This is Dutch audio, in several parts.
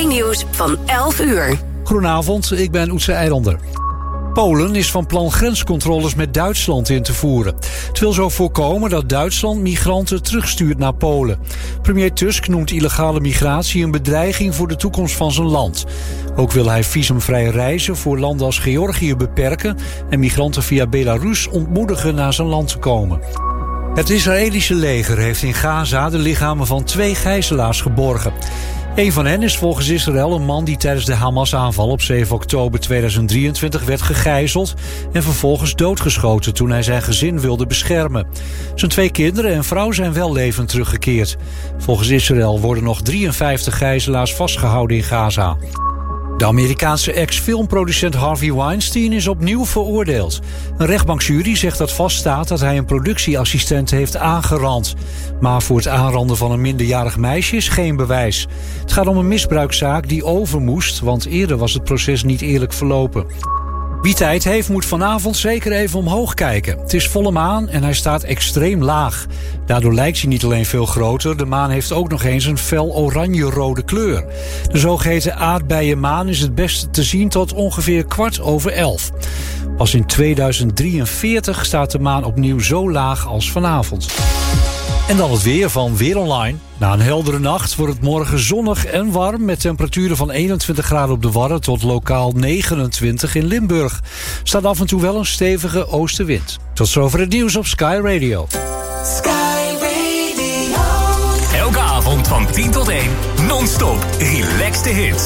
1-nieuws van 11 uur. Goedenavond, ik ben Oetse Eilander. Polen is van plan grenscontroles met Duitsland in te voeren. Het wil zo voorkomen dat Duitsland migranten terugstuurt naar Polen. Premier Tusk noemt illegale migratie een bedreiging voor de toekomst van zijn land. Ook wil hij visumvrij reizen voor landen als Georgië beperken en migranten via Belarus ontmoedigen naar zijn land te komen. Het Israëlische leger heeft in Gaza de lichamen van 2 gijzelaars geborgen. Een van hen is volgens Israël een man die tijdens de Hamas-aanval op 7 oktober 2023 werd gegijzeld en vervolgens doodgeschoten toen hij zijn gezin wilde beschermen. Zijn 2 kinderen en vrouw zijn wel levend teruggekeerd. Volgens Israël worden nog 53 gijzelaars vastgehouden in Gaza. De Amerikaanse ex-filmproducent Harvey Weinstein is opnieuw veroordeeld. Een rechtbankjury zegt dat vaststaat dat hij een productieassistent heeft aangerand. Maar voor het aanranden van een minderjarig meisje is geen bewijs. Het gaat om een misbruikzaak die over moest, want eerder was het proces niet eerlijk verlopen. Wie tijd heeft, moet vanavond zeker even omhoog kijken. Het is volle maan en hij staat extreem laag. Daardoor lijkt hij niet alleen veel groter, de maan heeft ook nog eens een fel oranje-rode kleur. De zogeheten aardbeienmaan is het beste te zien tot ongeveer 11:15. Pas in 2043 staat de maan opnieuw zo laag als vanavond. En dan het weer van Weer Online. Na een heldere nacht wordt het morgen zonnig en warm met temperaturen van 21 graden op de Wadden tot lokaal 29 in Limburg. Staat af en toe wel een stevige oostenwind. Tot zover het nieuws op Sky Radio. Sky Radio. Elke avond van 10 tot 1, non-stop relaxed hits.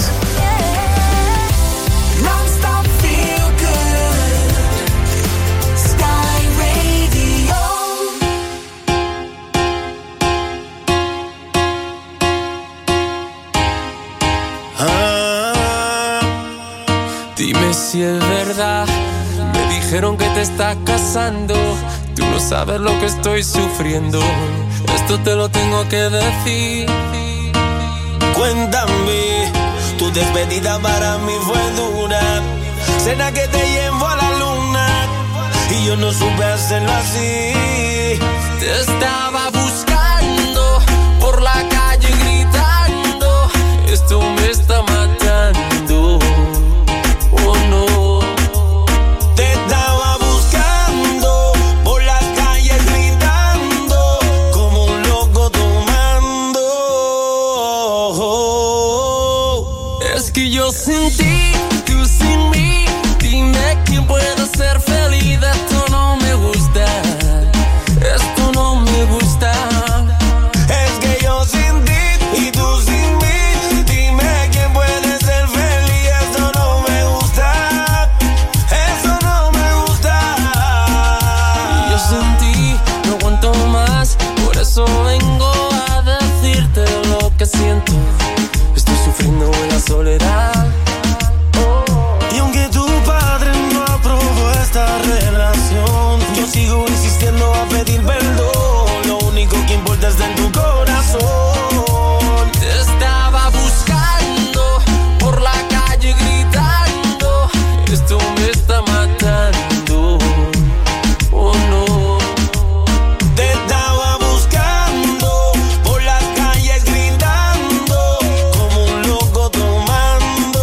Non-stop feel good. Sky Radio. Dime si es verdad. Me dijeron que te estás casando. Tú no sabes lo que estoy sufriendo. Esto te lo tengo que decir. Cuéntame, tu despedida para mí fue dura. Cena que te llevo a la luna y yo no supe hacerlo así. Te estaba buscando por la calle gritando. Esto me está matando. Oh no. Te estaba buscando por las calles gritando como un loco tomando. Es que yo sin ti, tú sin mí. Dime quién puede ser feliz. Esto no me gusta. Esto no me gusta. Es que yo sin ti y tú sin mí. Dime quién puede ser feliz. Esto no me gusta. Eso no me gusta. Y yo sin ti no aguanto más. Por eso vengo a decirte lo que siento. Estoy sufriendo en la soledad. Y aunque tu padre no aprobó esta relación, yo sigo insistiendo a pedir perdón. Lo único que importa está en tu corazón. Te estaba buscando por la calle gritando. Esto me está matando. Oh no. Te estaba buscando por las calles gritando como un loco tomando.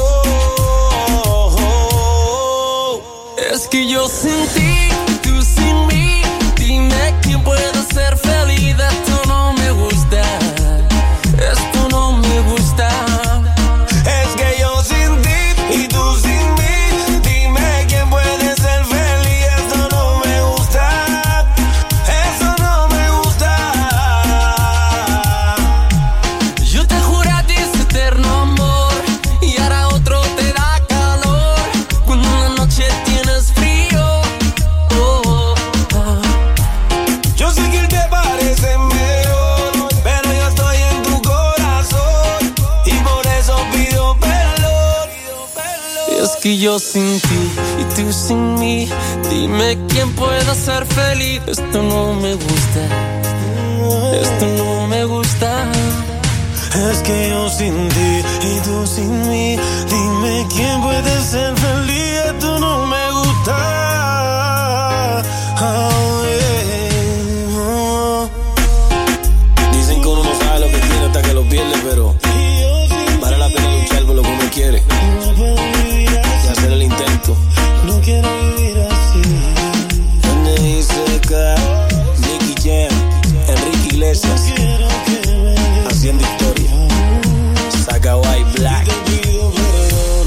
Es que yo sin ti, tú sin mí. Dime quién puede ser feliz. Esto no me gusta. Esto no me gusta. Es que yo sin ti y tú sin mí. Dime quién puede ser feliz. Esto no me gusta. Eso no me gusta. Yo te juré a ti ese eterno amor y ahora otro te da calor cuando en la noche tienes frío. Oh, oh. Yo sé que él te parece mejor, pero yo estoy en tu corazón y por eso pido perdón. Es que yo sin ti y tú sin mí. Dime quién puede ser feliz. Esto no me gusta. Esto no me gusta. Es que yo sin ti y tú sin mí. Dime quién puede ser feliz. Esto no me gusta. Oh, yeah. Oh. Dicen que uno no sabe lo que tiene hasta que lo pierde, pero vale la pena luchar quiere No puedo vivir y así. hacer el intento. No quiero vivir así. NICK, Nicky Jam, Enrique Iglesias, Quiero que me dejes. haciendo historia. Saga White Black. Te pido perdón.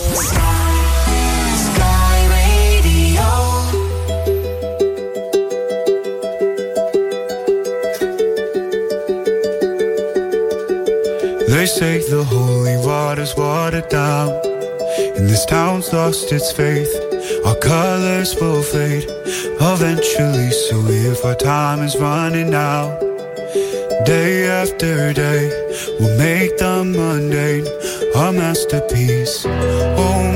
Sky Radio. They say the holy water's watered down, and this town's lost its faith. Our colors will fade eventually, so if our time is running out, day after day, we'll make the mundane a masterpiece. Oh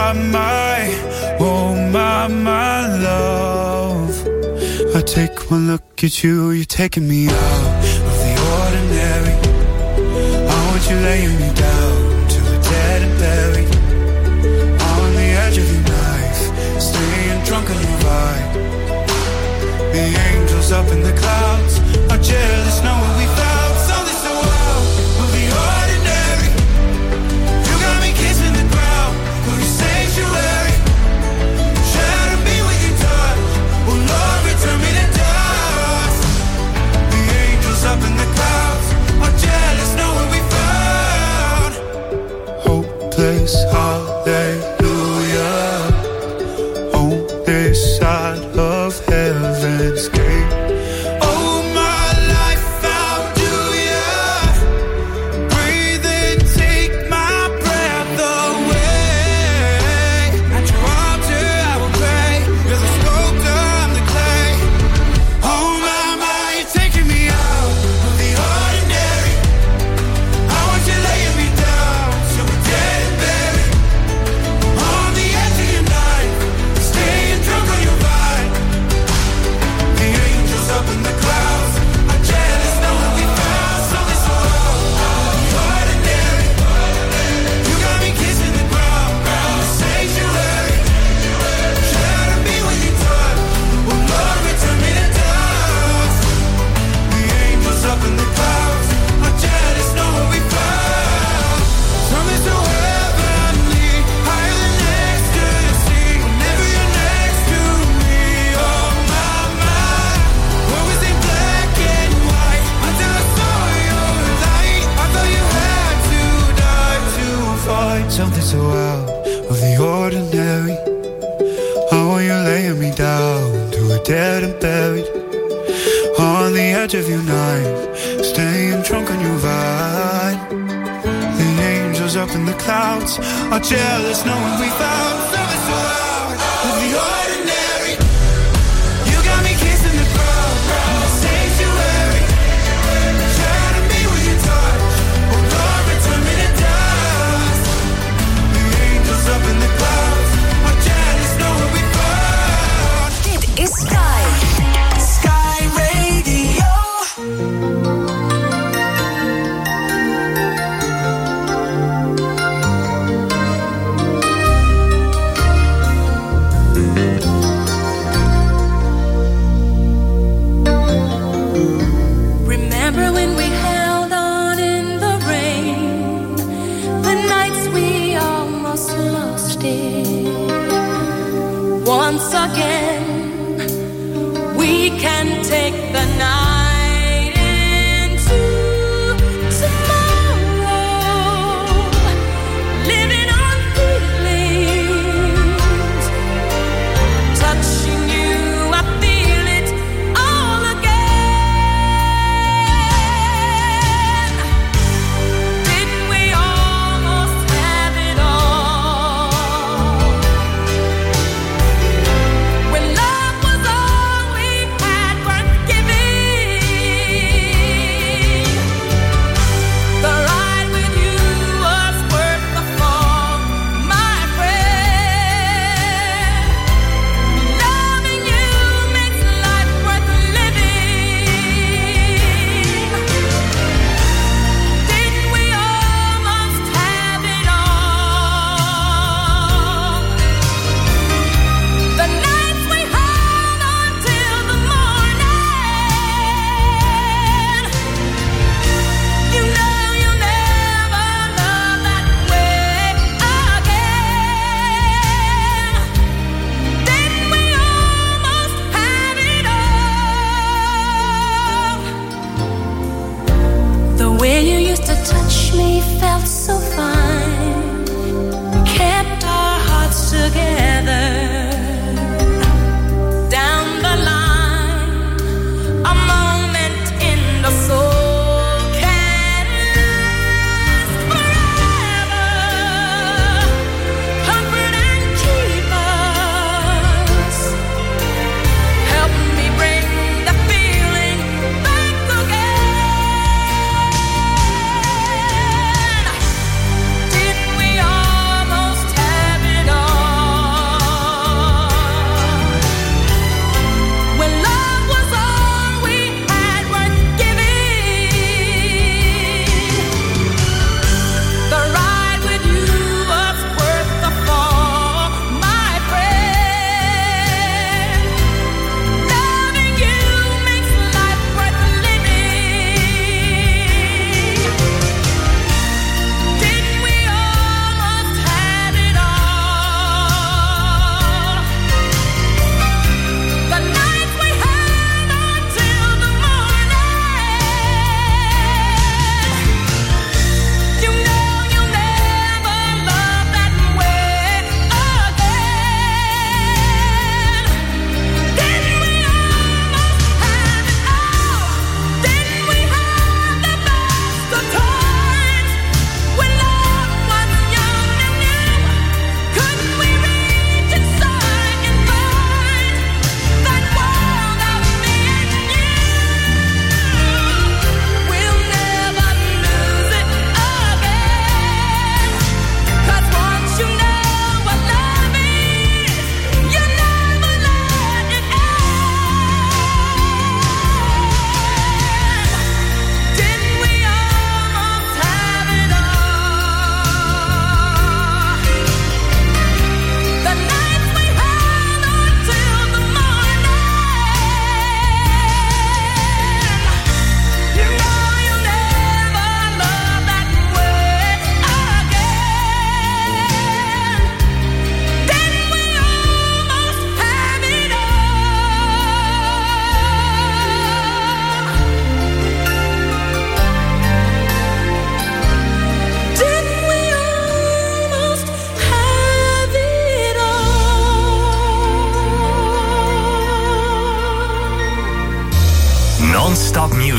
my love. I take one look at you, you're taking me out of the ordinary. I want you laying me down till we're dead and buried, on the edge of your knife, staying drunk on your ride. The angels up in the clouds are jealous knowing we found something so out of the ordinary. You got me kissing the ground for your sanctuary. Shatter me with your touch, oh Lord, return me to dust. The angels up in the clouds are jealous knowing we found hopeless hallelujah on this side of heaven's gate. Oh, my life, how do ya breathe and take my breath away? At your altar I will pray, you're the sculptor, I'm the clay. Oh my, you're taking me out of the ordinary. I want you laying me down till we're dead and buried, on the edge of your knife, staying drunk on your vine. The angels up in the clouds are jealous knowing we found something so ordinary. You got me kissing the ground, sanctuary. Shatter me with your touch, oh Lord, return me to dust. The angels up in the clouds are jealous knowing we found something so heavenly, higher than ecstasy. Whenever you're next to me, oh my, what was in black and white until I saw your light. I thought you had to die to find something so out of the ordinary. I want you laying me down till we're dead and buried, on the edge of your knife, staying drunk on your vine. The angels up in the clouds are jealous knowing we found something so out of the ordinary. You got me kissing the ground, sanctuary. Shatter me with your touch, oh Lord, return me to dust. The angels up in the clouds are jealous knowing we found. Dit is Sky. Sky Radio. Remember when we held on in the rain, the nights we almost lost it. Once again, we can take the night into tomorrow, living on feelings, touching you, I feel it all again. Didn't we almost have it all? When love was all we had worth giving.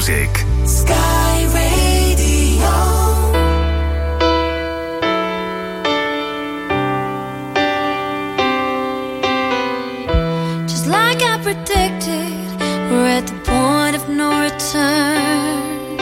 music. Sky Radio. Just like I predicted, we're at the point of no return.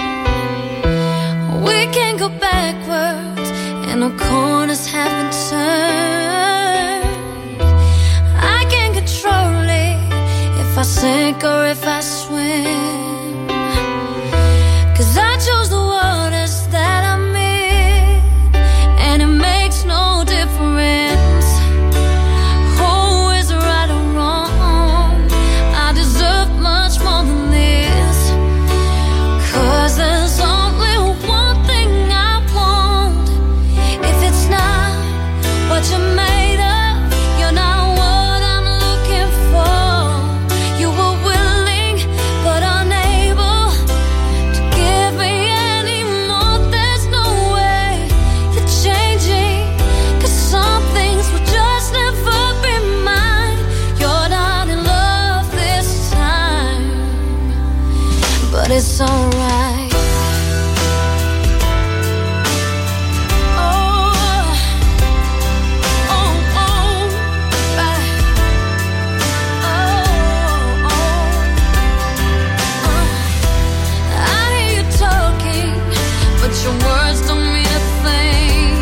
We can't go backwards, and no corners have been turned. I can't control it, if I sink or if I swim. 'Cause I chose the waters that I'm in, and it makes no difference who is right or wrong. I deserve much more than this, 'cause there's only one thing I want. If it's not what you're made of, you're not what I'm looking for. You were willing but unable to give me any more. There's no way you're changing, 'cause some things will just never be mine. You're not in love this time, but it's alright. Your words don't mean a thing.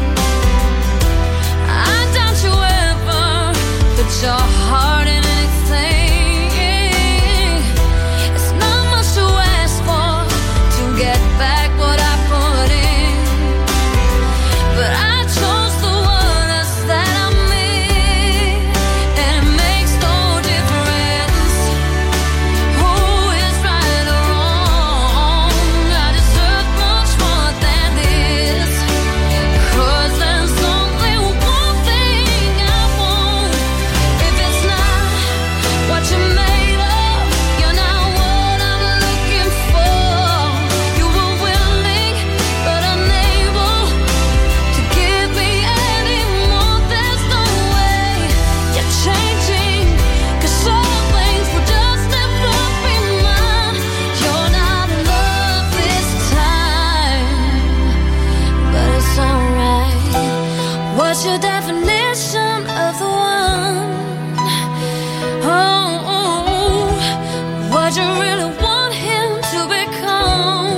I doubt you ever put your heart in anything. It's not much to ask for to get back what I put in, but I chose the waters that I'm in, and it makes no difference who is right or wrong. I deserve much more than this, 'cause there's only one thing I want. If it's not what you're made of, you're not what I'm looking for. You were willing but unable to give me any more. There's no way you're changing, 'cause some things will just never be mine. You're not in love this time, but it's alright. What's your definition of the one? Oh, what you really want him to become?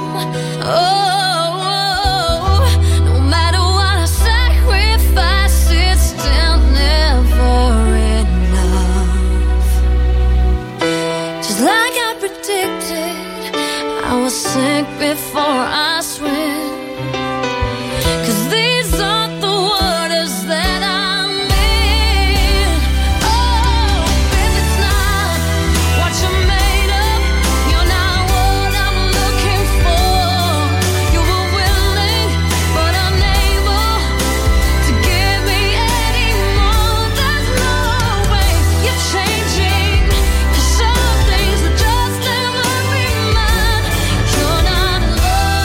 Oh, no matter what I sacrifice, it's still never enough. Just like I predicted, I will sink before I swim. 'Cause these are the waters that I'm in. Oh, if it's not what you're made of, you're not what I'm looking for. You were willing but unable to give me any more. There's no way you're changing, 'cause some things will just never be mine. You're not in love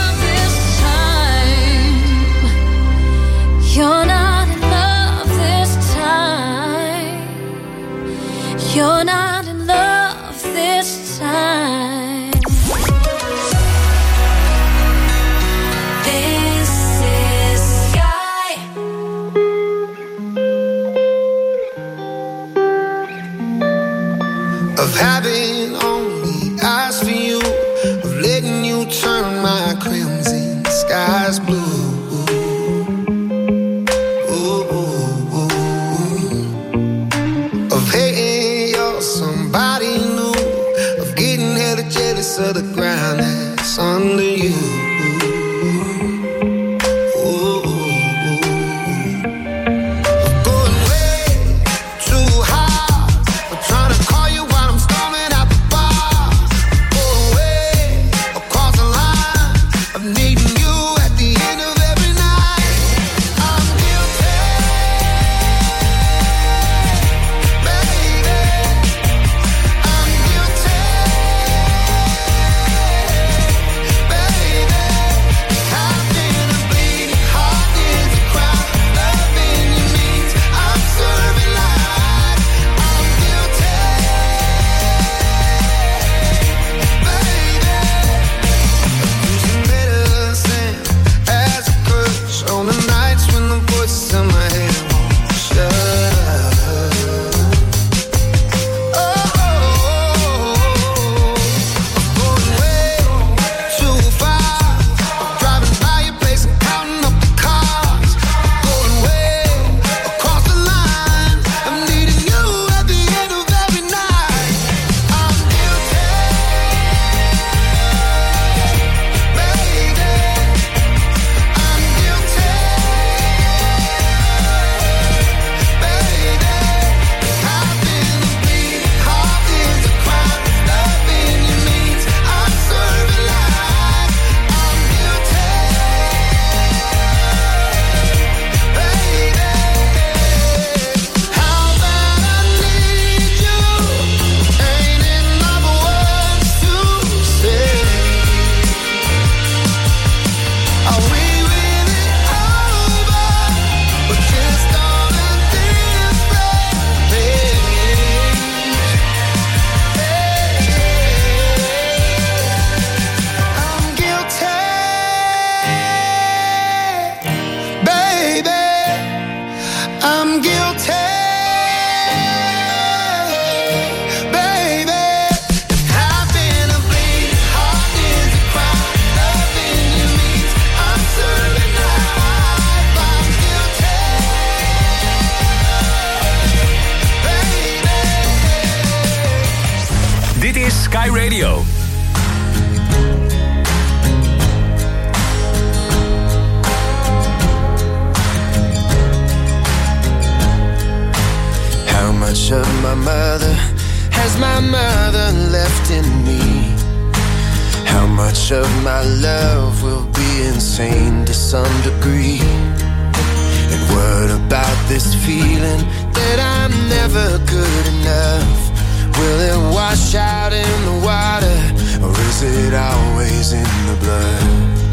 much of my mother has my mother left in me? How much of my love will be insane to some degree? And what about this feeling that I'm never good enough? Will it wash out in the water, or is it always in the blood?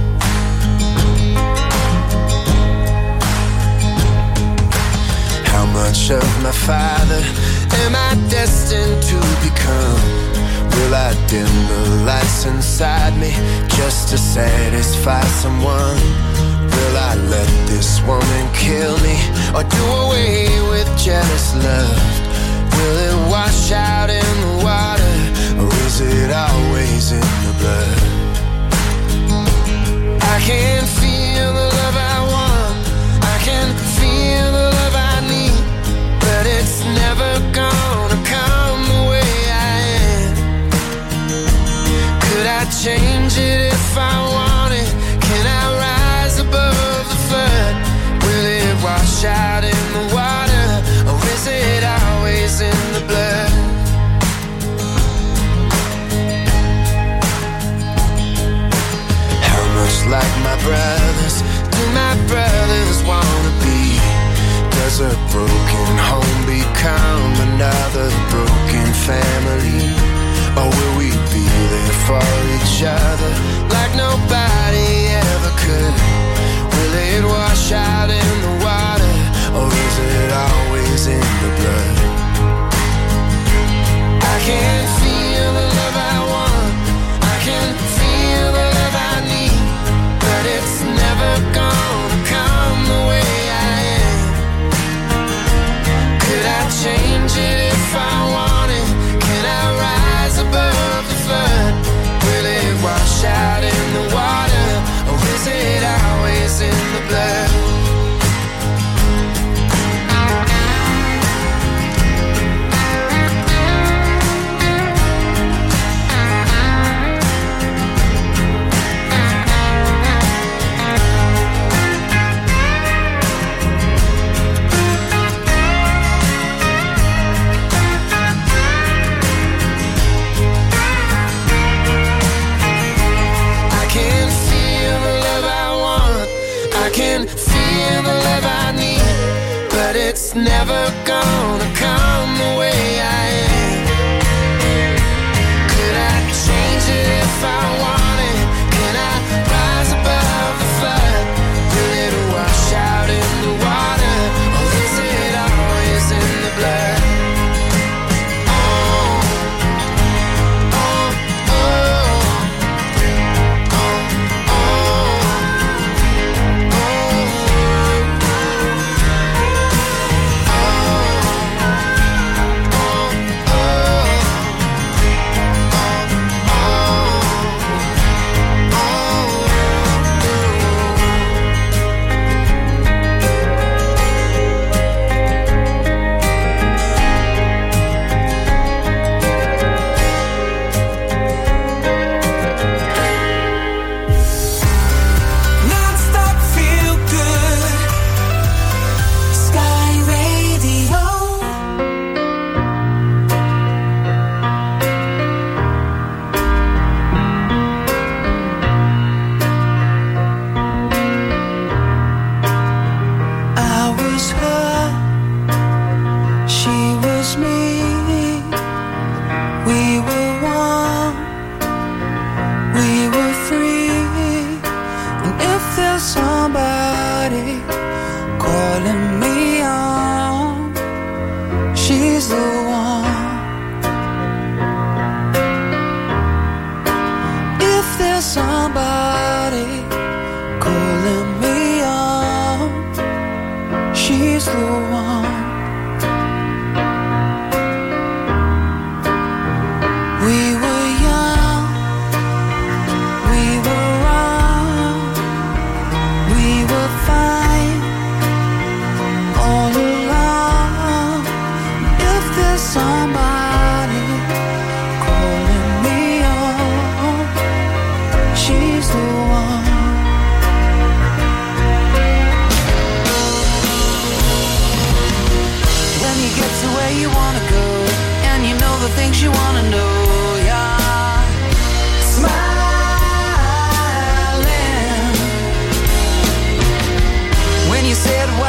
How much of my father am I destined to become? Will I dim the lights inside me just to satisfy someone? Will I let this woman kill me, or do away with jealous love? Will it wash out in the water, or is it always in the blood? I can feel the love I want, I can feel the love I need, but it's never gonna come the way I am. Could I change it if I wanted? Can I rise above the flood? Will it wash out in the water, or is it always in the blood? How much like my brothers do my brothers wanna be? Does a broken home become another broken family? Or will we be there for each other like nobody ever could? Will it wash out in the water, or is it always in the blood? I can feel the love I want, I can feel the love I need, but it's never gonna come the way I am. Could I change it if I wanted? Can I rise above the flood? Will it wash out in the water, or is it always in the blood? It's never gonna come the way I am. Could I change it if I wanted? Can I rise above the flood? Will it wash out in the water, or is it always in the blood?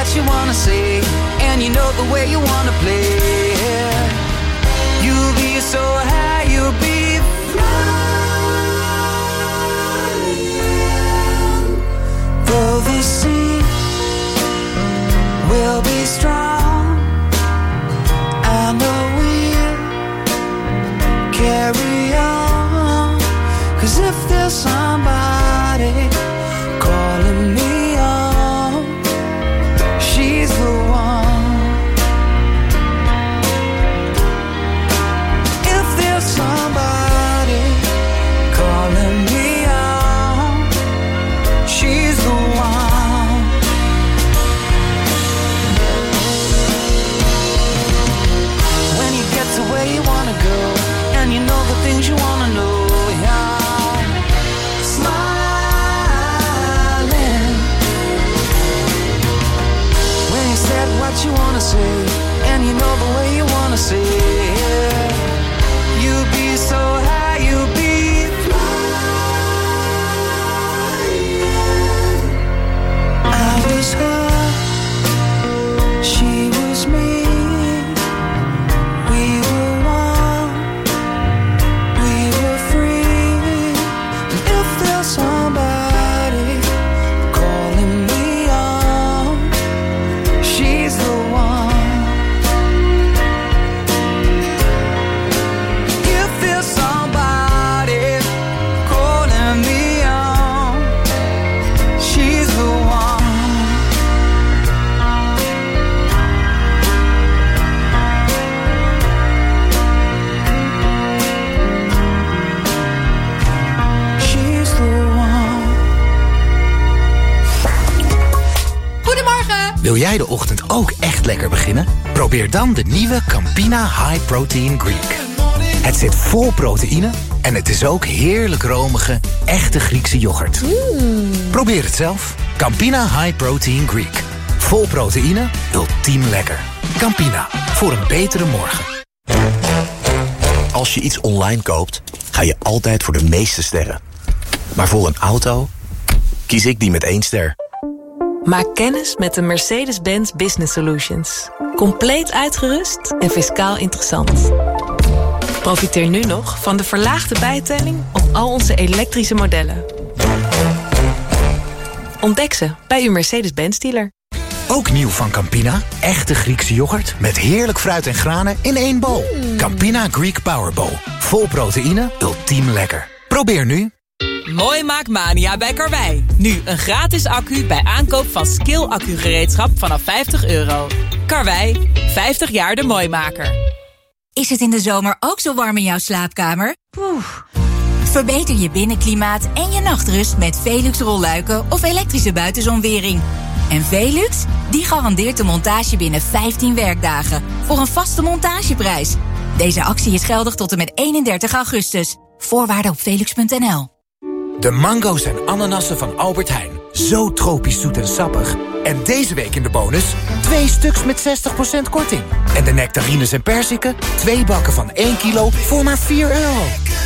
what you wanna say, and you know the way you wanna play. You'll be so high, you'll be flying. Though the sea will be strong, I know we'll carry on. 'Cause if there's somebody calling me on, she's the one. If there's somebody calling me on, she's the one. When you get to where you wanna go, and you know the things you wanna know, yeah. Smiling when you said what you wanna say, and you know the way you wanna say it. You'll be so high, you'll be flying. I was her, she was me. We were one, we were free. And if there's somebody calling me on, she's the one. If there's somebody calling me on, she's the one. She's the one. Goedemorgen. Wil jij de ochtend ook echt lekker beginnen? Probeer dan de nieuwe Campina High Protein Greek. Het zit vol proteïne en het is ook heerlijk romige, echte Griekse yoghurt. Probeer het zelf. Campina High Protein Greek. Vol proteïne, ultiem lekker. Campina, voor een betere morgen. Als je iets online koopt, ga je altijd voor de meeste sterren. Maar voor een auto kies ik die met 1 ster. Maak kennis met de Mercedes-Benz Business Solutions. Compleet uitgerust en fiscaal interessant. Profiteer nu nog van de verlaagde bijtelling op al onze elektrische modellen. Ontdek ze bij uw Mercedes-Benz dealer. Ook nieuw van Campina, echte Griekse yoghurt met heerlijk fruit en granen in 1 bowl. Campina Greek Power Bowl. Vol proteïne, ultiem lekker. Probeer nu. Mooi maakt Mania bij Karwei. Nu een gratis accu bij aankoop van Skill accugereedschap vanaf €50. Karwei, 50 jaar de mooimaker. Is het in de zomer ook zo warm in jouw slaapkamer? Verbeter je binnenklimaat en je nachtrust met Velux rolluiken of elektrische buitenzonwering. En Velux, die garandeert de montage binnen 15 werkdagen voor een vaste montageprijs. Deze actie is geldig tot en met 31 augustus. Voorwaarden op velux.nl. De mango's en ananassen van Albert Heijn. Zo tropisch zoet en sappig. En deze week in de bonus 2 stuks met 60% korting. En de nectarines en perziken, 2 bakken van 1 kilo voor maar €4.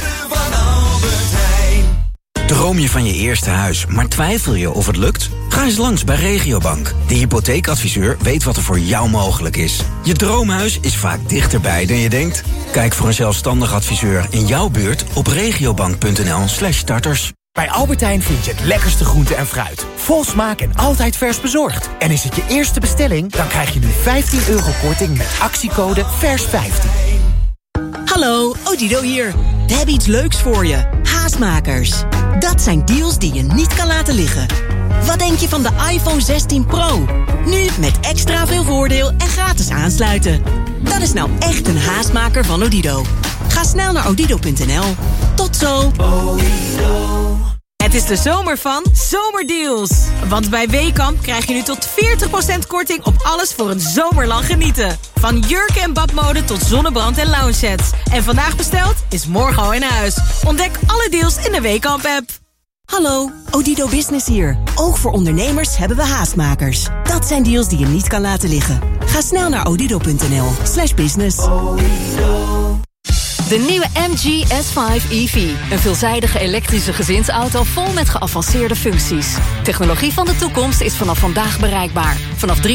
Droom je van je eerste huis, maar twijfel je of het lukt? Ga eens langs bij Regiobank. De hypotheekadviseur weet wat er voor jou mogelijk is. Je droomhuis is vaak dichterbij dan je denkt. Kijk voor een zelfstandig adviseur in jouw buurt op regiobank.nl/starters. Bij Albert Heijn vind je het lekkerste groente en fruit. Vol smaak en altijd vers bezorgd. En is het je eerste bestelling, dan krijg je nu €15 korting met actiecode VERS15. Hallo, Odido hier. We hebben iets leuks voor je. Haastmakers. Dat zijn deals die je niet kan laten liggen. Wat denk je van de iPhone 16 Pro? Nu met extra veel voordeel en gratis aansluiten. Dat is nou echt een haastmaker van Odido. Ga snel naar odido.nl. Tot zo. Het is de zomer van Zomerdeals. Want bij Weekamp krijg je nu tot 40% korting op alles voor een zomerlang genieten. Van jurken en badmode tot zonnebrand en lounge sets. En vandaag besteld is morgen al in huis. Ontdek alle deals in de Weekamp-app. Hallo, Odido Business hier. Ook voor ondernemers hebben we haastmakers. Dat zijn deals die je niet kan laten liggen. Ga snel naar odido.nl/business. De nieuwe MG S5 EV. Een veelzijdige elektrische gezinsauto vol met geavanceerde functies. Technologie van de toekomst is vanaf vandaag bereikbaar. Vanaf €33.850.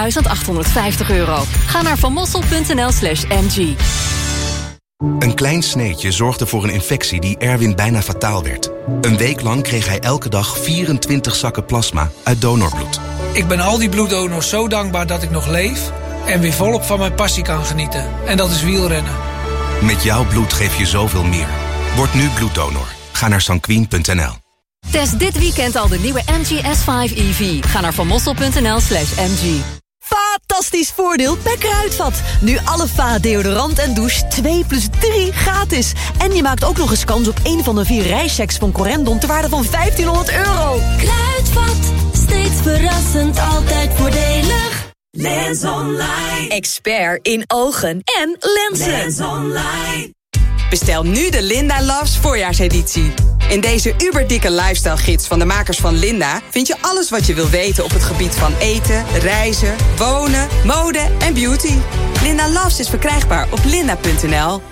Ga naar vanmossel.nl/MG. Een klein sneetje zorgde voor een infectie die Erwin bijna fataal werd. Een week lang kreeg hij elke dag 24 zakken plasma uit donorbloed. Ik ben al die bloeddonors zo dankbaar dat ik nog leef en weer volop van mijn passie kan genieten. En dat is wielrennen. Met jouw bloed geef je zoveel meer. Word nu bloeddonor. Ga naar sanquin.nl. Test dit weekend al de nieuwe MG S5 EV. Ga naar vanmossel.nl/MG. Fantastisch voordeel bij Kruidvat. Nu alle Va deodorant en douche 2 + 3 gratis. En je maakt ook nog eens kans op een van de 4 reischecks van Corendon ter waarde van €1.500. Kruidvat, steeds verrassend, altijd voordelig. Lens Online. Expert in ogen en lenzen. Lens Online. Bestel nu de Linda Loves voorjaarseditie. In deze uberdikke lifestyle gids van de makers van Linda vind je alles wat je wil weten op het gebied van eten, reizen, wonen, mode en beauty. Linda Loves is verkrijgbaar op linda.nl.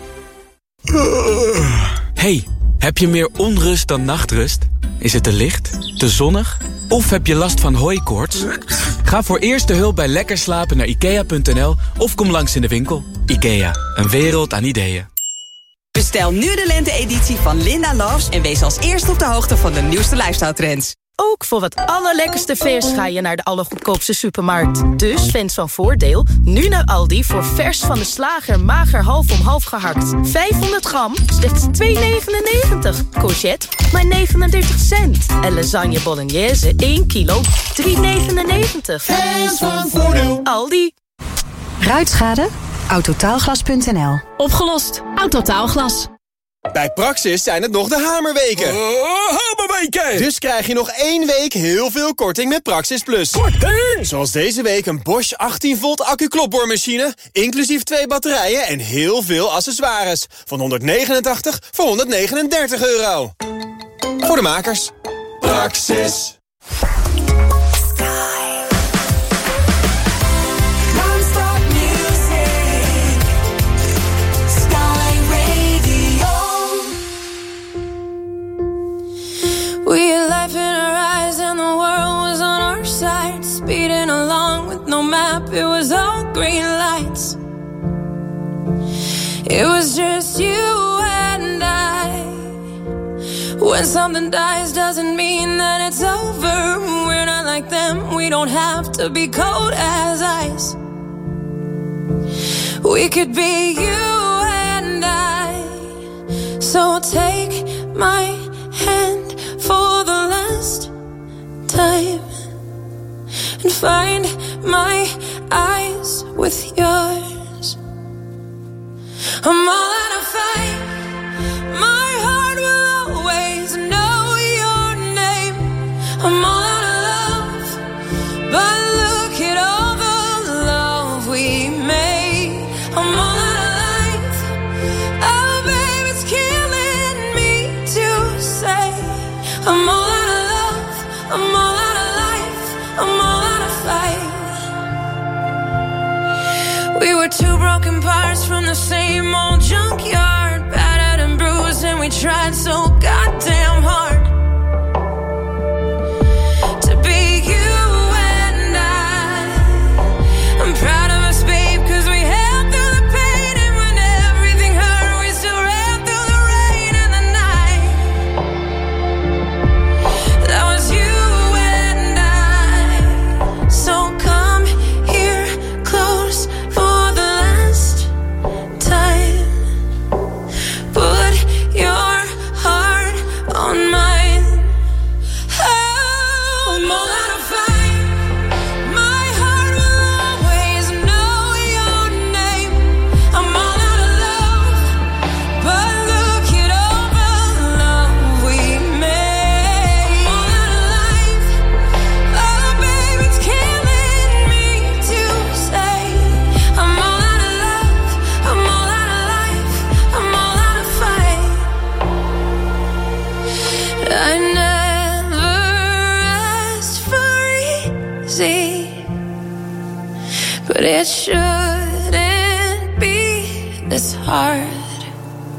Hey, heb je meer onrust dan nachtrust? Is het te licht, te zonnig of heb je last van hooikoorts? Ga voor eerste hulp bij lekker slapen naar ikea.nl of kom langs in de winkel. Ikea, een wereld aan ideeën. Bestel nu de lente-editie van Linda Loves en wees als eerste op de hoogte van de nieuwste lifestyle trends. Ook voor het allerlekkerste vers ga je naar de allergoedkoopste supermarkt. Dus fans van Voordeel, nu naar Aldi voor vers van de slager mager half om half gehakt. 500 gram, slechts €2,99. Courgette, maar 39 cent. En lasagne bolognese, 1 kilo, €3,99. Fans van Voordeel. Aldi. Ruitschade? Autotaalglas.nl. Opgelost. Autotaalglas. Bij Praxis zijn het nog de hamerweken. Hamerweken! Dus krijg je nog 1 week heel veel korting met Praxis Plus. Korting! Zoals deze week een Bosch 18 volt accu-klopboormachine, inclusief 2 batterijen en heel veel accessoires. Van €189 voor €139. Voor de makers. Praxis. We had life in our eyes and the world was on our side. Speeding along with no map, it was all green lights. It was just you and I. When something dies doesn't mean that it's over. We're not like them, we don't have to be cold as ice. We could be you and I. So take my hand for the last time and find my eyes with yours. I'm all out of fight. My heart will always know your name. I'm all out of love, but look at all the love we made. I'm all out of life. Oh, baby, it's killing me to say. I'm all out of love, I'm all out of life, I'm all out of fight. We were two broken parts from the same old junkyard, battered and bruised, and we tried so goddamn hard to be you and I. I'm proud of us, babe, 'cause we held through the pain, and when everything hurt, we still ran through the rain and the night. That was you and I. So come here close for the last time. Put your heart on mine. Oh, I'm all out of fight. My heart will always know your name. I'm all out of love, but look at all the love we made. I'm all out of life. Oh, baby, it's killing me to say. I'm all out of love, I'm all out of life, I'm all out of fight. I never asked for easy, but it shouldn't be this hard.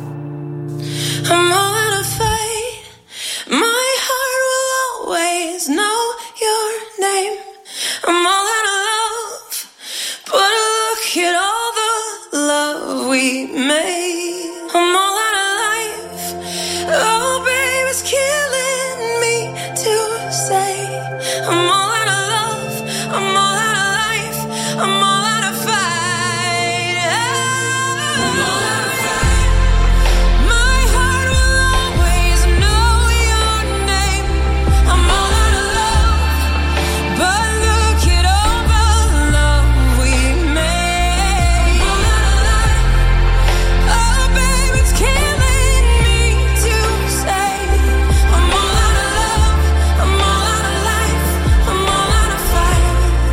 I'm all out of fight. My heart will always know your name. I'm all out of love, but look at all the love we made. I'm all out of life. Oh, babe, it's killing me to say. I'm all out of love. I'm all out of life. I'm all out of fight. I'm all out of fight. My heart will always know your name. I'm all out of love, but look at all the love we made. I'm all out of life. Oh, babe, it's killing me to say. I'm all out of love. I'm all out of life. I'm all out of fight.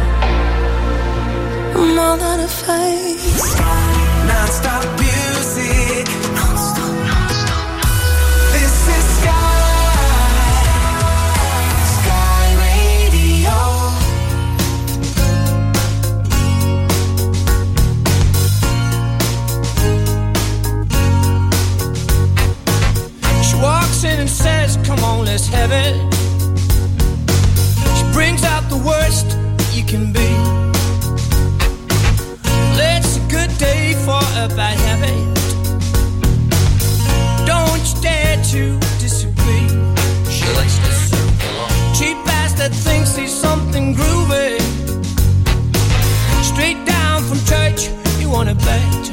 I'm all out of fight. Non-stop music. This is Sky Radio. She walks in and says, come on, let's have it. She brings out the worst that you can be. Well, it's a good day for a bad habit. Don't you dare to disagree. She likes to circle on. Cheap ass that thinks he's something groovy. Straight down from church, you wanna bet.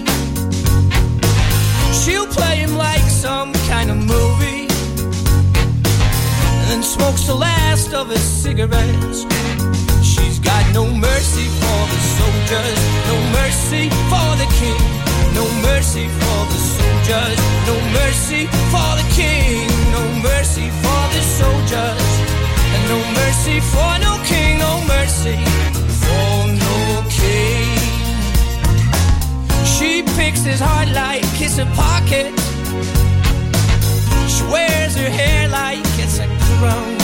She'll play him like some kind of movie, and then smokes the last of his cigarettes. She's got no mercy for the soldiers, no mercy for the king, no mercy for the soldiers, no mercy for the king, no mercy for the soldiers, and no mercy for no king, no mercy for no king. She picks his heart like it's a pocket. She wears her hair like it's a crown.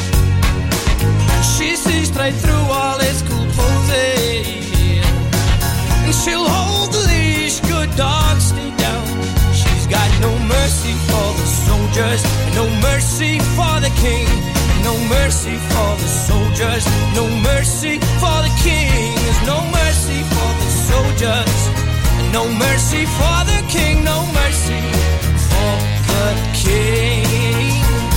She sees straight through all his cool poses, and she'll hold the leash, good dog, stay down. She's got no mercy for the soldiers, no mercy for the king, no mercy for the soldiers, no mercy for the king. There's no mercy for the soldiers, no mercy for the king, no mercy for the king.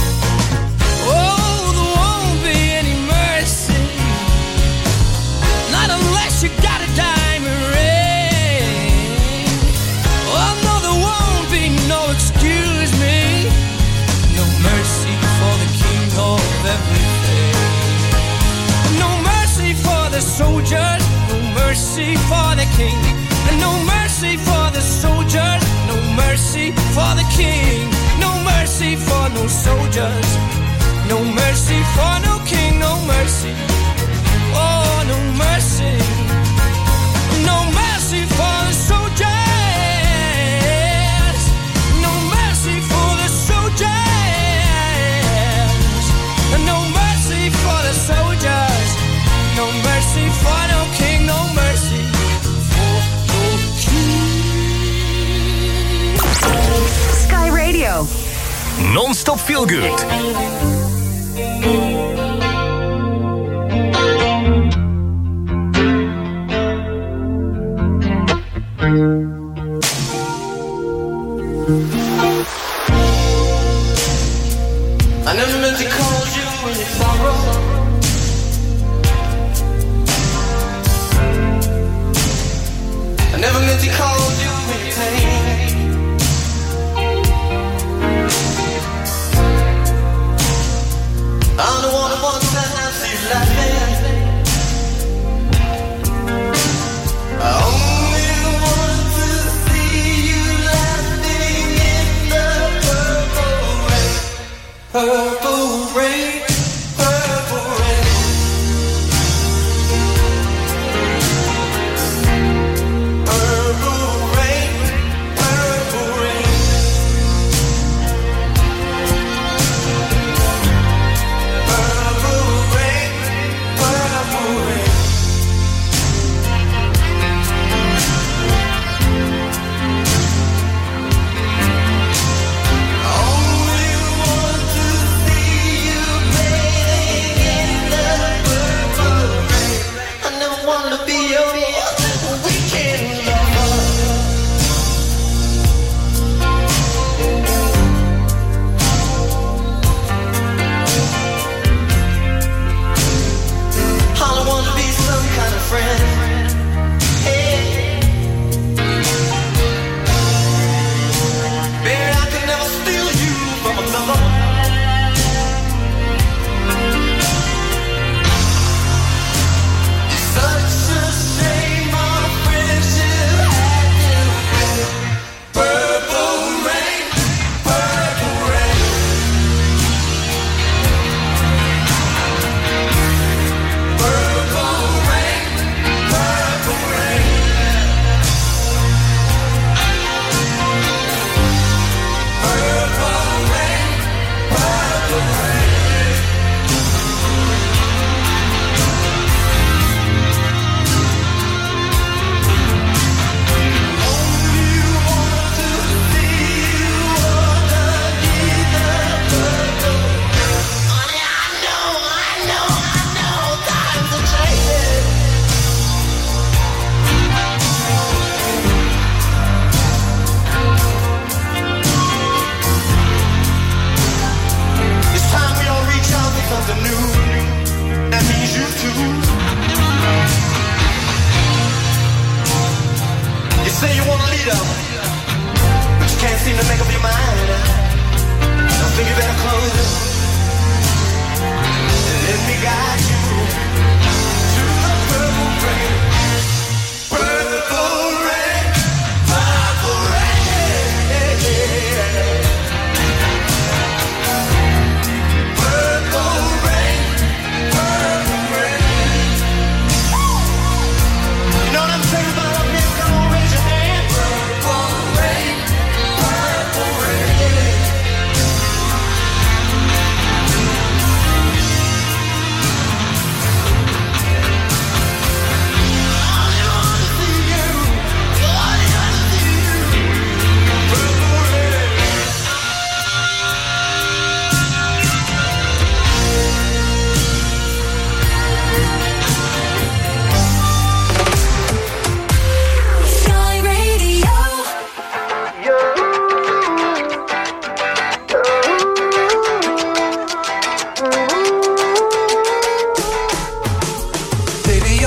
Oh, there won't be any mercy, not unless you got a diamond ring. Oh, no, there won't be no excuse me, no mercy for the king of everything. No mercy for the soldiers, no mercy for the king. And no mercy for the soldiers, no mercy for the king, no mercy for no soldiers, no mercy for no king, no mercy, oh, no mercy, no mercy for the soldiers, no mercy for the soldiers, no mercy for the soldiers, no mercy for no king, no mercy. Sky Radio. Non-stop feel good. I never meant to call you when you sorrow. I never meant to call you when you pain.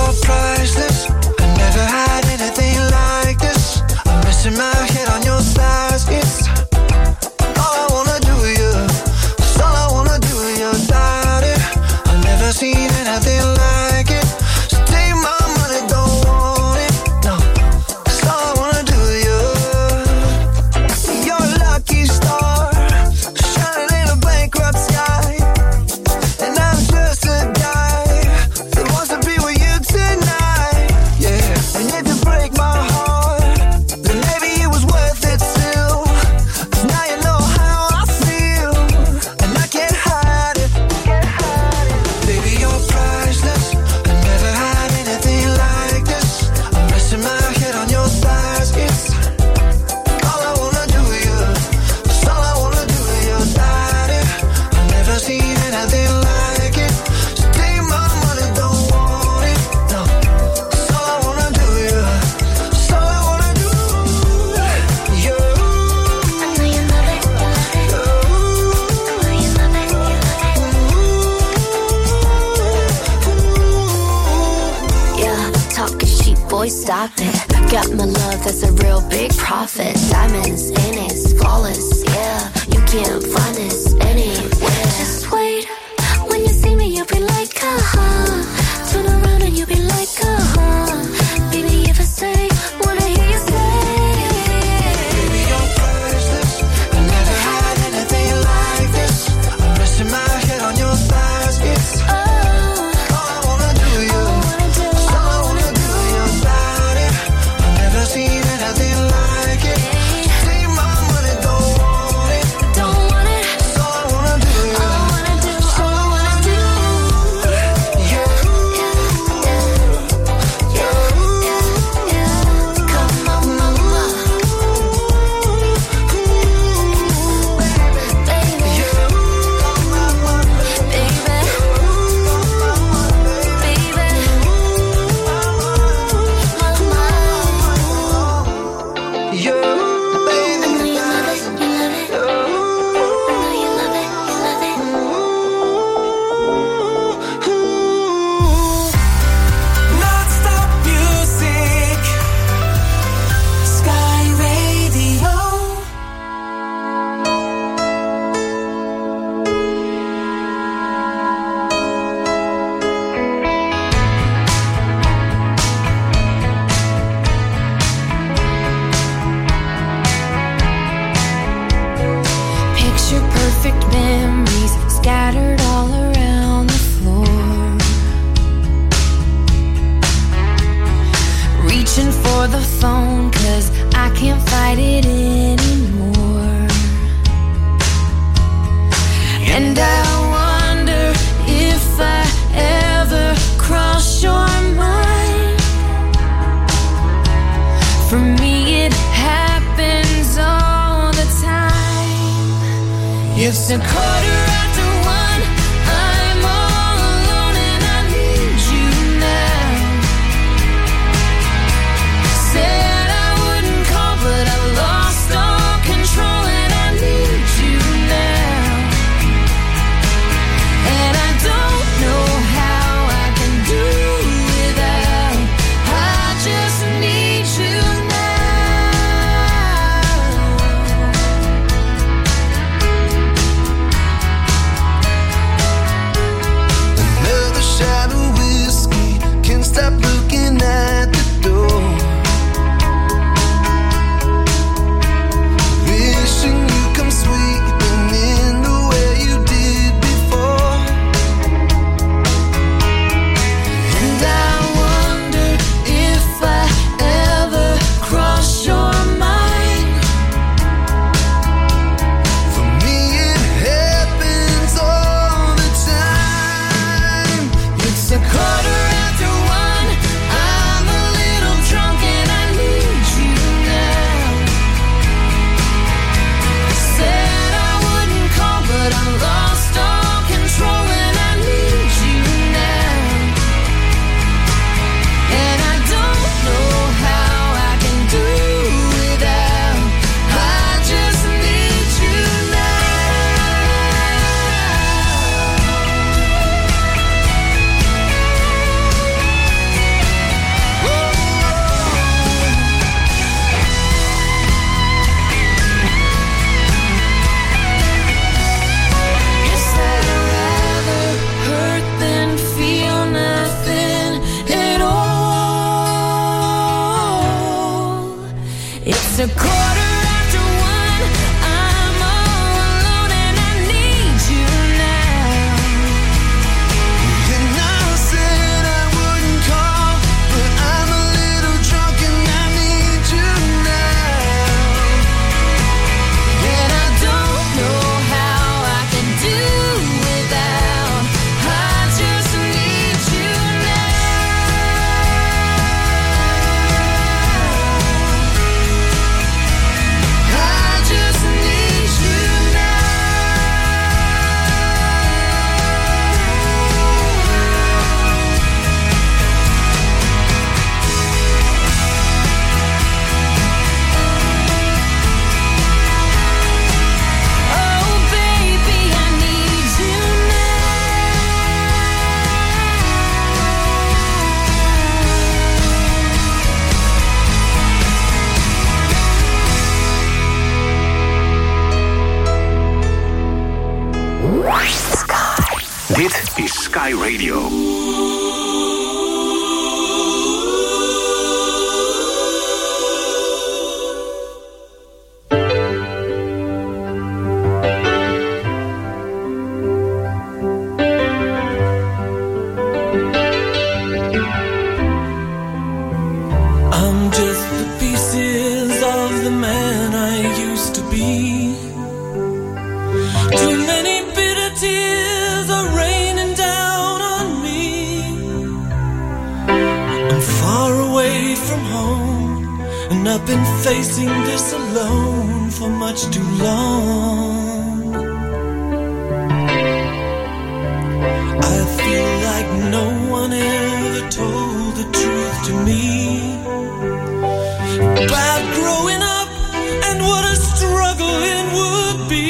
you're priceless. I never had anything like this. I'm resting my head on your thighs. It's all I wanna do, yeah. It's all I wanna do, yeah, daddy. I've never seen anything like it. So take my money, don't want it. No, it's all I wanna do, yeah. You're a lucky star, shining in a bankrupt sky. And I'm just a guy that wants to be with you tonight, yeah. And if you break my heart, then maybe it was worth it still. 'Cause now you know how I feel, and I can't hide it. Baby, you're priceless. I never had anything like this. I'm resting my head on your thighs. It's all I wanna do, yeah. It's all I wanna do, yeah, daddy. I've never seen anything like it. So take my money, don't want it. No, it's all I wanna do, yeah. It's all I wanna do, yeah. I know you love it, Yeah, talking sheep, boy, stop it. Got my love, that's a real big profit. Diamonds in it, flawless, yeah. You can't find this anywhere. Just wait, when you see me, you'll be like, turn around and you'll be like, baby, if I say, wanna hear you say. Baby, you're priceless. I never had anything like this. I'm resting my head on your thighs. It's all I wanna do, yeah. It's all I wanna do, yeah, daddy. I've never seen anything like it. Take my money, don't want it. Don't want it. It's all I wanna do, yeah. It's all I wanna do, yeah. Come on, mama. Non-stop music. Sky Radio. Picture perfect memories scattered all around the floor. Reaching for the phone 'cause I can't fight it anymore. And I wonder if I ever cross your mind. For me it happens all the time. It's a quarter after one. I'm all alone and I need you now. Said I wouldn't call, but I lost all control and I need you now. And I don't know how I can do without. I just need you now. It's a 1:15. I'm all alone and I need you now. And I said I wouldn't call, but I'm a little drunk and I need you now. And I don't know how I can do without. I just need you I just need you Oh, baby, I need you Dit is Sky Radio. I'm just the pieces of the man I used to be. Too many bitter tears are raining down on me. I'm far away from home, and I've been facing this alone for much too long. I feel like no one ever told the truth to me about growing up and what a struggle it would be.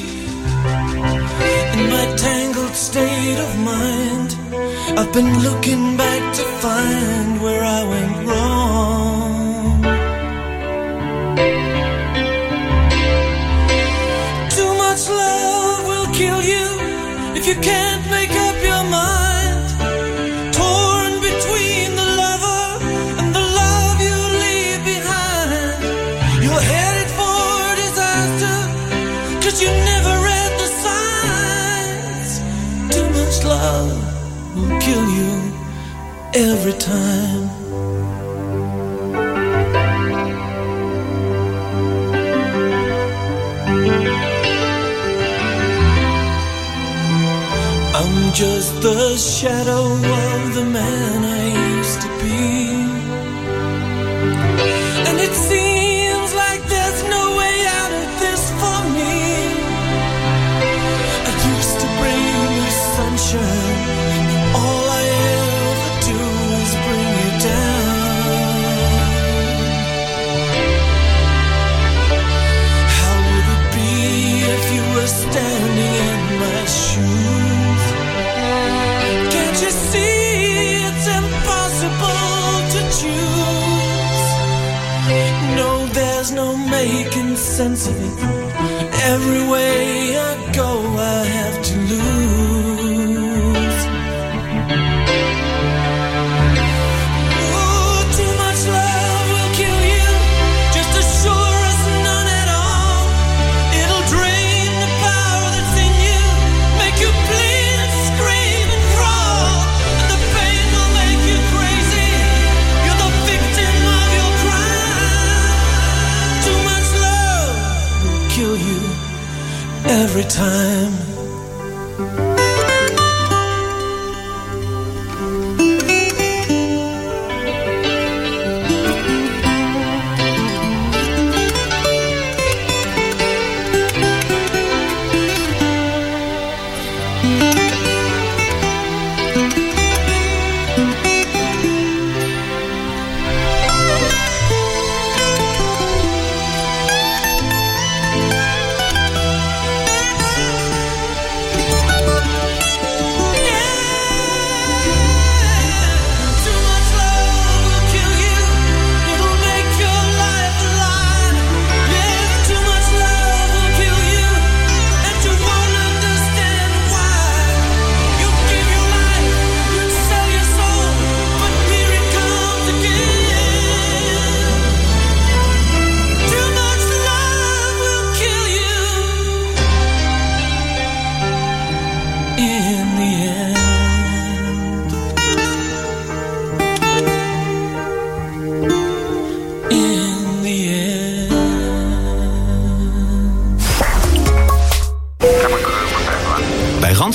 In my tangled state of mind, I've been looking back to find where I went wrong. Too much love will kill you if you can't make up your mind. Torn between the lover and the love you leave behind. You're headed for disaster, 'cause you never read the signs. Too much love will kill you every time. I'm just the shadow of the man I used to be. And it seems like there's no way out of this for me. I used to bring you sunshine, all I ever do is bring you down. How would it be if you were standing in my shoes? Can't you see it's impossible to choose? No, there's no making sense of it. Every way I go, I have to lose. Oh, too much love will kill you, just as sure as none at all. It'll drain the power that's in you, make you bleed and scream and crawl. And the pain will make you crazy. You're the victim of your crime. Too much love will kill you every time.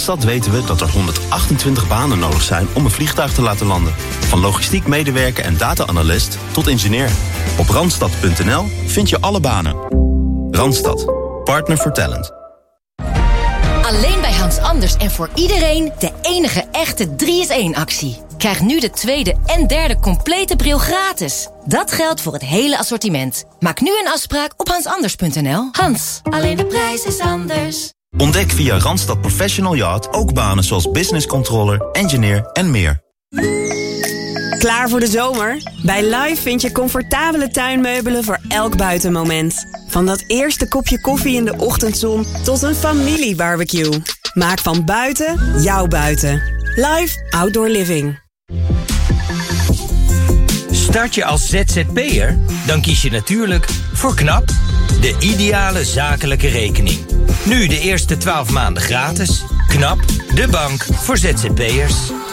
Randstad weten we dat er 128 banen nodig zijn om een vliegtuig te laten landen. Van logistiek medewerker en data-analyst tot ingenieur. Op randstad.nl vind je alle banen. Randstad. Partner for Talent. Alleen bij Hans Anders en voor iedereen de enige echte 3-in-1-actie. Krijg nu de tweede en derde complete bril gratis. Dat geldt voor het hele assortiment. Maak nu een afspraak op hansanders.nl. Hans, alleen de prijs is anders. Ontdek via Randstad Professional Yacht ook banen zoals business controller, engineer en meer. Klaar voor de zomer? Bij Live vind je comfortabele tuinmeubelen voor elk buitenmoment. Van dat eerste kopje koffie in de ochtendzon tot een familiebarbecue. Maak van buiten jouw buiten. Live Outdoor Living. Start je als ZZP'er? Dan kies je natuurlijk voor KNAP, de ideale zakelijke rekening. Nu de eerste 12 maanden gratis. KNAP, de bank voor ZZP'ers.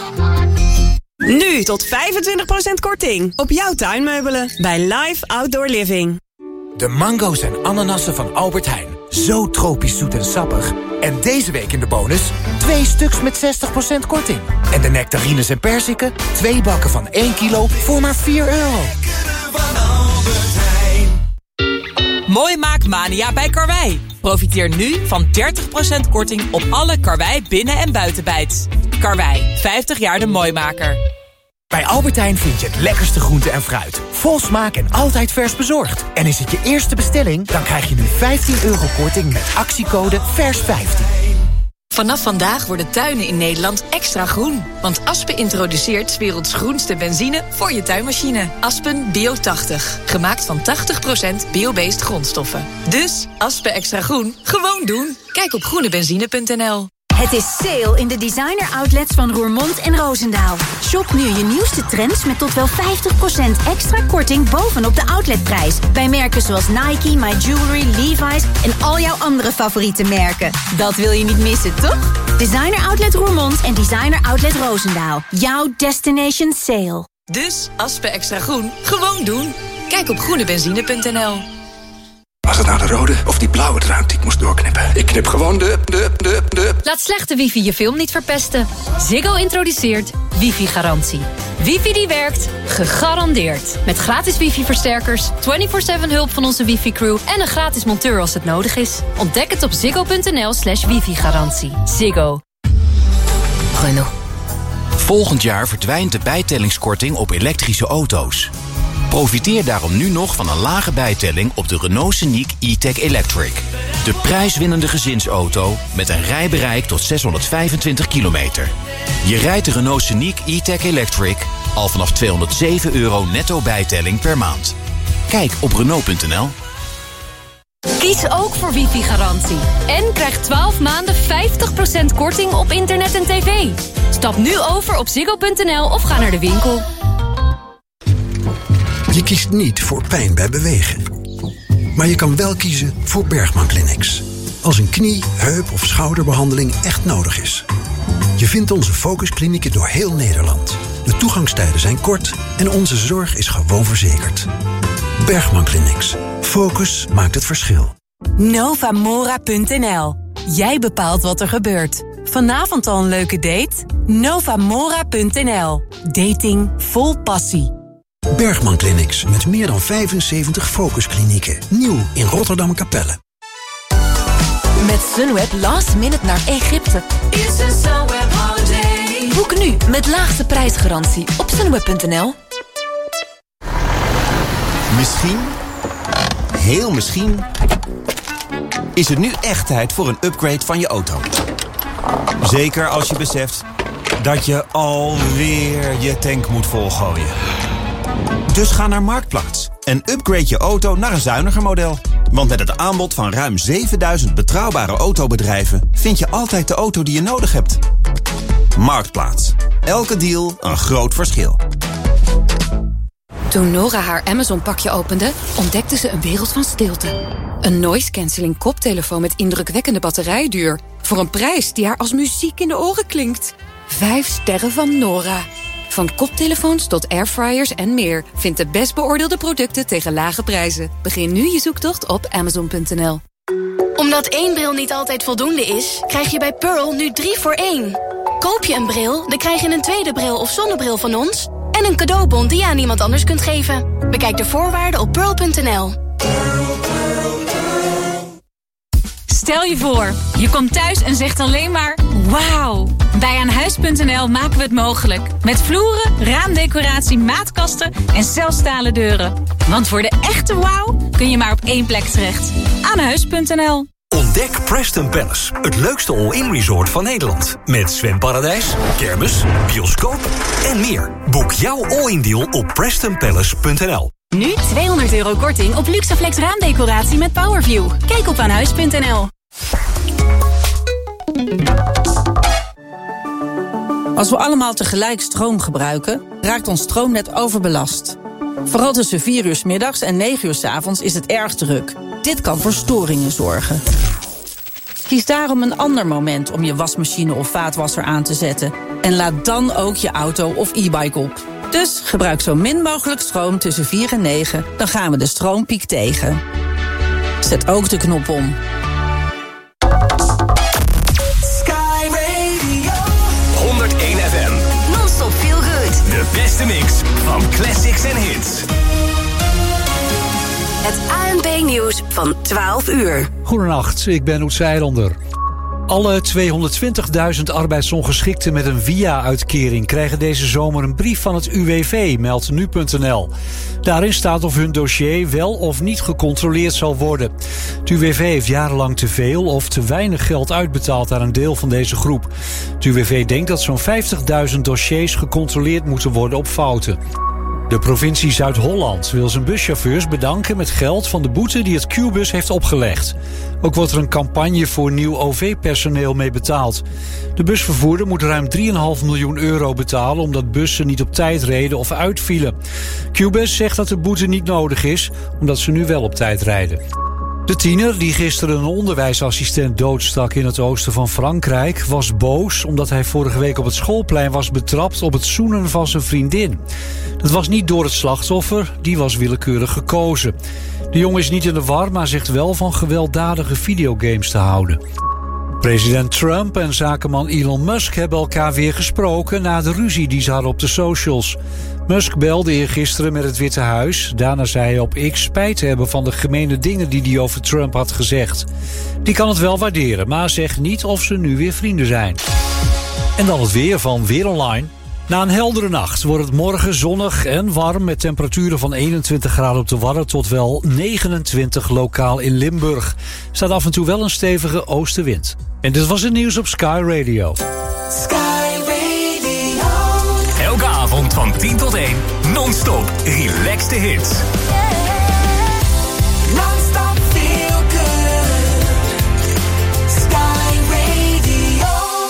Nu tot 25% korting op jouw tuinmeubelen bij Live Outdoor Living. De mango's en ananassen van Albert Heijn. Zo tropisch zoet en sappig. En deze week in de bonus 2 stuks met 60% korting. En de nectarines en perziken, 2 bakken van 1 kilo voor maar €4. Mooi maakmania bij Karwei. Profiteer nu van 30% korting op alle Karwei binnen- en buitenbijts. Karwei, 50 jaar de mooimaker. Bij Albert Heijn vind je het lekkerste groente en fruit. Vol smaak en altijd vers bezorgd. En is het je eerste bestelling, dan krijg je nu €15 korting met actiecode VERS15. Vanaf vandaag worden tuinen in Nederland extra groen. Want Aspen introduceert 's werelds groenste benzine voor je tuinmachine. Aspen Bio80. Gemaakt van 80% bio-based grondstoffen. Dus Aspen extra groen, gewoon doen. Kijk op groenebenzine.nl. Het is sale in de designer outlets van Roermond en Roosendaal. Shop nu je nieuwste trends met tot wel 50% extra korting bovenop de outletprijs. Bij merken zoals Nike, My Jewelry, Levi's en al jouw andere favoriete merken. Dat wil je niet missen, toch? Designer Outlet Roermond en Designer Outlet Roosendaal. Jouw destination sale. Dus Aspen extra groen, gewoon doen. Kijk op groenebenzine.nl. Was het nou de rode of die blauwe draad die ik moest doorknippen? Ik knip gewoon de... Laat slechte wifi je film niet verpesten. Ziggo introduceert wifi-garantie. Wifi die werkt, gegarandeerd. Met gratis wifi-versterkers, 24/7 hulp van onze wifi-crew... en een gratis monteur als het nodig is. Ontdek het op ziggo.nl/wifi-garantie. Ziggo. Renault. Volgend jaar verdwijnt de bijtellingskorting op elektrische auto's. Profiteer daarom nu nog van een lage bijtelling op de Renault Scenic E-Tech Electric. De prijswinnende gezinsauto met een rijbereik tot 625 kilometer. Je rijdt de Renault Scenic E-Tech Electric al vanaf €207 netto bijtelling per maand. Kijk op Renault.nl. Kies ook voor wifi-garantie. En krijg 12 maanden 50% korting op internet en tv. Stap nu over op ziggo.nl of ga naar de winkel. Je kiest niet voor pijn bij bewegen. Maar je kan wel kiezen voor Bergman Clinics. Als een knie, heup of schouderbehandeling echt nodig is. Je vindt onze focusklinieken door heel Nederland. De toegangstijden zijn kort en onze zorg is gewoon verzekerd. Bergman Clinics. Focus maakt het verschil. Novamora.nl. Jij bepaalt wat er gebeurt. Vanavond al een leuke date? Novamora.nl. Dating vol passie. Bergman Clinics met meer dan 75 focusklinieken. Nieuw in Rotterdam Capelle. Met Sunweb last minute naar Egypte. Boek nu met laagste prijsgarantie op sunweb.nl. Misschien, heel misschien, is het nu echt tijd voor een upgrade van je auto. Zeker als je beseft dat je alweer je tank moet volgooien. Dus ga naar Marktplaats en upgrade je auto naar een zuiniger model. Want met het aanbod van ruim 7000 betrouwbare autobedrijven vind je altijd de auto die je nodig hebt. Marktplaats. Elke deal een groot verschil. Toen Nora haar Amazon-pakje opende, ontdekte ze een wereld van stilte. Een noise-canceling koptelefoon met indrukwekkende batterijduur. Voor een prijs die haar als muziek in de oren klinkt. 5 sterren van Nora. Van koptelefoons tot airfryers en meer. Vind de best beoordeelde producten tegen lage prijzen. Begin nu je zoektocht op Amazon.nl. Omdat 1 bril niet altijd voldoende is, krijg je bij Pearl nu 3 voor 1. Koop je een bril, dan krijg je een tweede bril of zonnebril van ons en een cadeaubon die je aan iemand anders kunt geven. Bekijk de voorwaarden op pearl.nl. Stel je voor, je komt thuis en zegt alleen maar wauw. Bij Aanhuis.nl maken we het mogelijk. Met vloeren, raamdecoratie, maatkasten en zelfs stalen deuren. Want voor de echte wauw kun je maar op 1 plek terecht. Aanhuis.nl. Ontdek Preston Palace, het leukste all-in resort van Nederland. Met zwemparadijs, kermis, bioscoop en meer. Boek jouw all-in deal op prestonpalace.nl. Nu €200 korting op Luxaflex raamdecoratie met Powerview. Kijk op aanhuis.nl. Als we allemaal tegelijk stroom gebruiken, raakt ons stroomnet overbelast. Vooral tussen 4 uur 's middags en 9 uur 's avonds is het erg druk. Dit kan voor storingen zorgen. Kies daarom een ander moment om je wasmachine of vaatwasser aan te zetten. En laad dan ook je auto of e-bike op. Dus gebruik zo min mogelijk stroom tussen 4 en 9. Dan gaan we de stroompiek tegen. Zet ook de knop om. Sky Radio 101 FM. Non-stop feel good. De beste mix van classics en hits. Het ANP-nieuws van 12 uur. Goedenacht, ik ben Oet Zeilander. Alle 220.000 arbeidsongeschikten met een VIA-uitkering krijgen deze zomer een brief van het UWV, meldt nu.nl. Daarin staat of hun dossier wel of niet gecontroleerd zal worden. Het UWV heeft jarenlang te veel of te weinig geld uitbetaald aan een deel van deze groep. Het UWV denkt dat zo'n 50.000 dossiers gecontroleerd moeten worden op fouten. De provincie Zuid-Holland wil zijn buschauffeurs bedanken met geld van de boete die het Qbus heeft opgelegd. Ook wordt er een campagne voor nieuw OV-personeel mee betaald. De busvervoerder moet ruim €3,5 miljoen betalen omdat bussen niet op tijd reden of uitvielen. Qbus zegt dat de boete niet nodig is, omdat ze nu wel op tijd rijden. De tiener die gisteren een onderwijsassistent doodstak in het oosten van Frankrijk was boos omdat hij vorige week op het schoolplein was betrapt op het zoenen van zijn vriendin. Dat was niet door het slachtoffer, die was willekeurig gekozen. De jongen is niet in de war, maar zegt wel van gewelddadige videogames te houden. President Trump en zakenman Elon Musk hebben elkaar weer gesproken na de ruzie die ze hadden op de socials. Musk belde eergisteren met het Witte Huis. Daarna zei hij op X spijt te hebben van de gemene dingen die hij over Trump had gezegd. Die kan het wel waarderen, maar zegt niet of ze nu weer vrienden zijn. En dan het weer van Weer Online. Na een heldere nacht wordt het morgen zonnig en warm met temperaturen van 21 graden op de Wadden tot wel 29 lokaal in Limburg. Er staat af en toe wel een stevige oostenwind. En dit was het nieuws op Sky Radio. Sky Radio. Elke avond van 10 tot 1. Non-stop. Relaxed hits. Non-stop feel good. Sky Radio.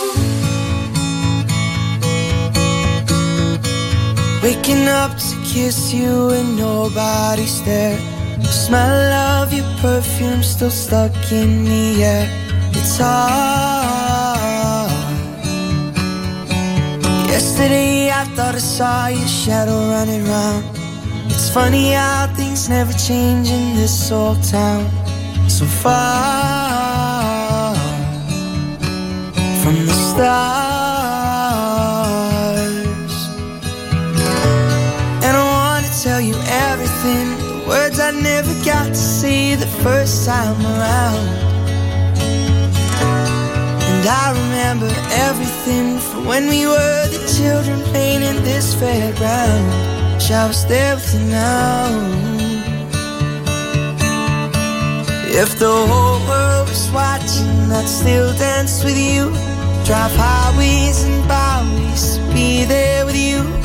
Waking up to kiss you and nobody's there. The smell of your perfume still stuck in the air. It's hard. Yesterday I thought I saw your shadow running round. It's funny how things never change in this old town. So far from the stars. And I wanna tell you everything, the words I never got to say the first time around. And I remember everything from when we were the children playing in this fairground. Wish I was there with you now. If the whole world was watching, I'd still dance with you. Drive highways and byways, be there with you.